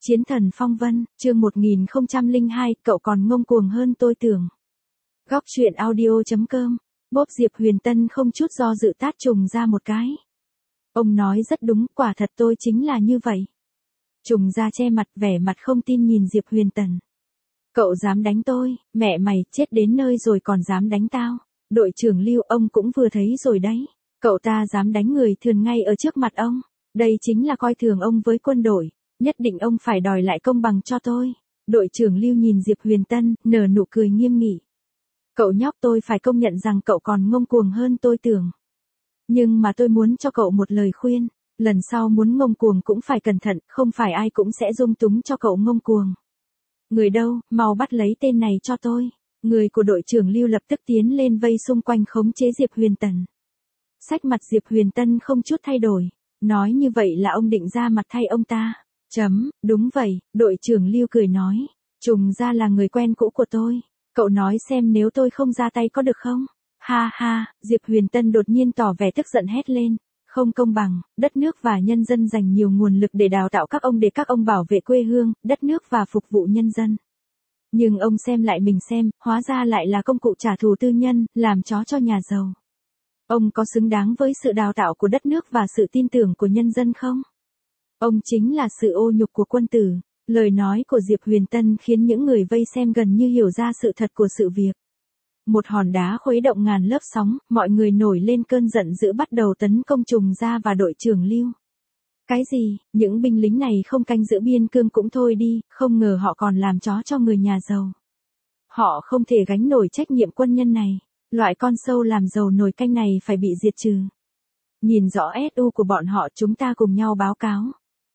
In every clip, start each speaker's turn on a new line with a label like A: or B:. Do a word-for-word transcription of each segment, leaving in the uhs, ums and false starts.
A: Chiến thần phong vân, chương một nghìn không trăm lẻ hai, cậu còn ngông cuồng hơn tôi tưởng. Góc truyện audio chấm com, bốp Diệp Huyền Tân không chút do dự tát Trùng Gia một cái. Ông nói rất đúng, quả thật tôi chính là như vậy. Trùng Gia che mặt vẻ mặt không tin nhìn Diệp Huyền Tân. Cậu dám đánh tôi, mẹ mày, chết đến nơi rồi còn dám đánh tao. Đội trưởng Lưu ông cũng vừa thấy rồi đấy. Cậu ta dám đánh người thường ngay ở trước mặt ông. Đây chính là coi thường ông với quân đội. Nhất định ông phải đòi lại công bằng cho tôi. Đội trưởng Lưu nhìn Diệp Huyền Tân, nở nụ cười nghiêm nghị. Cậu nhóc, tôi phải công nhận rằng cậu còn ngông cuồng hơn tôi tưởng. Nhưng mà tôi muốn cho cậu một lời khuyên. Lần sau muốn ngông cuồng cũng phải cẩn thận, không phải ai cũng sẽ dung túng cho cậu ngông cuồng. Người đâu, mau bắt lấy tên này cho tôi. Người của đội trưởng Lưu lập tức tiến lên vây xung quanh khống chế Diệp Huyền Tân. Sắc mặt Diệp Huyền Tân không chút thay đổi. Nói như vậy là ông định ra mặt thay ông ta. Chấm, đúng vậy, đội trưởng Lưu cười nói. Trùng Gia là người quen cũ của tôi. Cậu nói xem nếu tôi không ra tay có được không? Ha ha, Diệp Huyền Tân đột nhiên tỏ vẻ tức giận hét lên. Không công bằng, đất nước và nhân dân dành nhiều nguồn lực để đào tạo các ông để các ông bảo vệ quê hương, đất nước và phục vụ nhân dân. Nhưng ông xem lại mình xem, hóa ra lại là công cụ trả thù tư nhân, làm chó cho nhà giàu. Ông có xứng đáng với sự đào tạo của đất nước và sự tin tưởng của nhân dân không? Ông chính là sự ô nhục của quân tử. Lời nói của Diệp Huyền Tân khiến những người vây xem gần như hiểu ra sự thật của sự việc. Một hòn đá khuấy động ngàn lớp sóng, mọi người nổi lên cơn giận dữ bắt đầu tấn công Trùng Gia và đội trưởng Lưu. Cái gì, những binh lính này không canh giữ biên cương cũng thôi đi, không ngờ họ còn làm chó cho người nhà giàu. Họ không thể gánh nổi trách nhiệm quân nhân này, loại con sâu làm giàu nồi canh này phải bị diệt trừ. Nhìn rõ ét u của bọn họ, chúng ta cùng nhau báo cáo.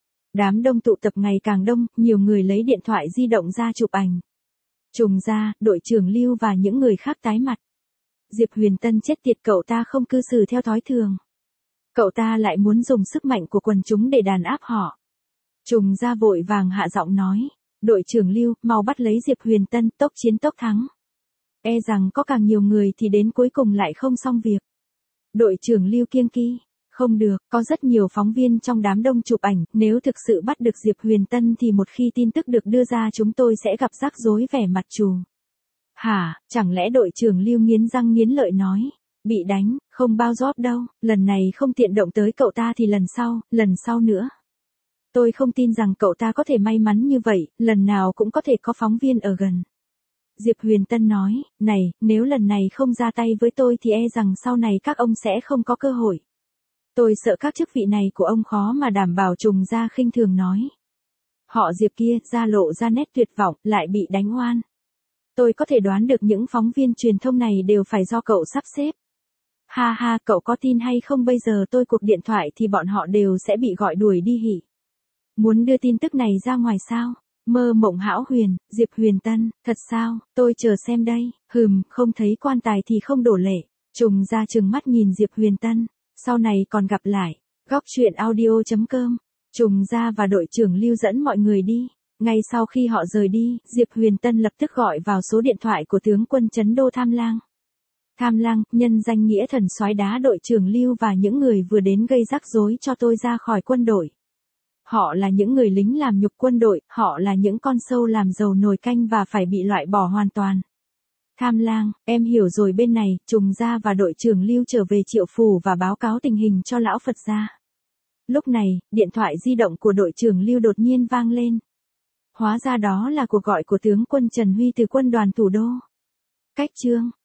A: Đám đông tụ tập ngày càng đông, nhiều người lấy điện thoại di động ra chụp ảnh. Trùng Gia, đội trưởng Lưu và những người khác tái mặt. Diệp Huyền Tân chết tiệt, cậu ta không cư xử theo thói thường. Cậu ta lại muốn dùng sức mạnh của quần chúng để đàn áp họ. Trùng Gia vội vàng hạ giọng nói. Đội trưởng Lưu, mau bắt lấy Diệp Huyền Tân, tốc chiến tốc thắng. E rằng có càng nhiều người thì đến cuối cùng lại không xong việc. Đội trưởng Lưu kiêng kỵ. Không được, có rất nhiều phóng viên trong đám đông chụp ảnh, nếu thực sự bắt được Diệp Huyền Tân thì một khi tin tức được đưa ra chúng tôi sẽ gặp rắc rối vẻ mặt trù. Hả, chẳng lẽ đội trưởng Lưu nghiến răng nghiến lợi nói, bị đánh, không bao rót đâu, lần này không tiện động tới cậu ta thì lần sau, lần sau nữa. Tôi không tin rằng cậu ta có thể may mắn như vậy, lần nào cũng có thể có phóng viên ở gần. Diệp Huyền Tân nói, này, nếu lần này không ra tay với tôi thì e rằng sau này các ông sẽ không có cơ hội. Tôi sợ các chức vị này của ông khó mà đảm bảo. Trùng Gia khinh thường nói. Họ Diệp kia, ra lộ ra nét tuyệt vọng, lại bị đánh oan. Tôi có thể đoán được những phóng viên truyền thông này đều phải do cậu sắp xếp. Ha ha, cậu có tin hay không bây giờ tôi cuộc điện thoại thì bọn họ đều sẽ bị gọi đuổi đi hỉ. Muốn đưa tin tức này ra ngoài sao? Mơ mộng hão huyền, Diệp Huyền Tân, thật sao, tôi chờ xem đây, hừm, không thấy quan tài thì không đổ lệ. Trùng Gia trừng mắt nhìn Diệp Huyền Tân. Sau này còn gặp lại. Góc truyện audio chấm com. Trùng Gia và đội trưởng Lưu dẫn mọi người đi. Ngay sau khi họ rời đi, Diệp Huyền Tân lập tức gọi vào số điện thoại của tướng quân Trấn Đô Tham Lang. Tham Lang, nhân danh nghĩa thần soái đá đội trưởng Lưu và những người vừa đến gây rắc rối cho tôi ra khỏi quân đội. Họ là những người lính làm nhục quân đội, họ là những con sâu làm giàu nồi canh và phải bị loại bỏ hoàn toàn. Tham Lang, em hiểu rồi. Bên này, Trùng Gia và đội trưởng Lưu trở về Triệu Phủ và báo cáo tình hình cho lão Phật gia. Lúc này, điện thoại di động của đội trưởng Lưu đột nhiên vang lên. Hóa ra đó là cuộc gọi của tướng quân Trần Huy từ quân đoàn thủ đô. Cách chương